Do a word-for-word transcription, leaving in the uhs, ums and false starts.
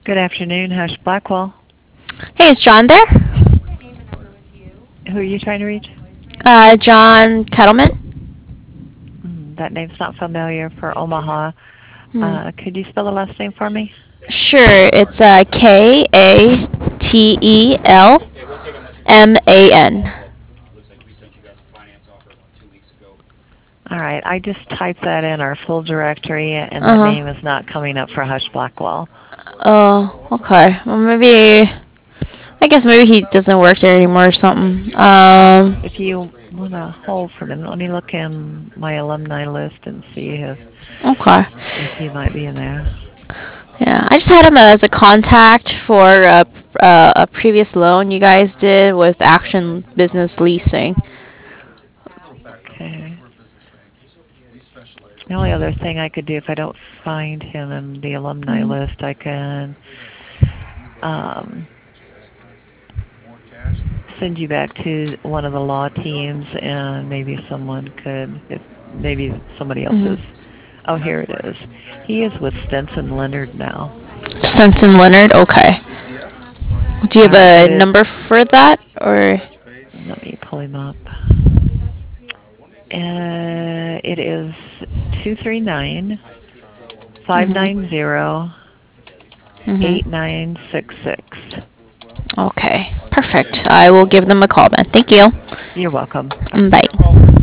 Good afternoon, Hush Blackwell. Hey, is John there? Who are you trying to reach? Uh, John Kettleman? Mm, that name's not familiar for Omaha. Hmm. Uh, could you spell the last name for me? Sure, it's uh, K A T E L M A N. All right, I just typed that in our full directory, and that Uh name huh. is not coming up for Hush Blackwell. Oh, okay. Well, maybe. I guess maybe he doesn't work there anymore or something. Um. If you want to hold for a minute, let me look in my alumni list and see if, Okay. if he might be in there. Yeah, I just had him as a contact for a, a, a previous loan you guys did with Action Business Leasing. Okay. The only other thing I could do if I don't find him in the alumni Mhm. list, I can um, send you back to one of the law teams, and maybe someone could, if maybe somebody else Mhm. is. Oh, here it is. He is with Stenson Leonard now. Stenson Leonard. Okay. Do you All have right, but a it. number for that or? Let me pull him up. Uh, it is two three nine five Mhm. nine zero Mhm. eight nine six six. Okay. Perfect. I will give them a call then. Thank you. You're welcome. Mm, bye.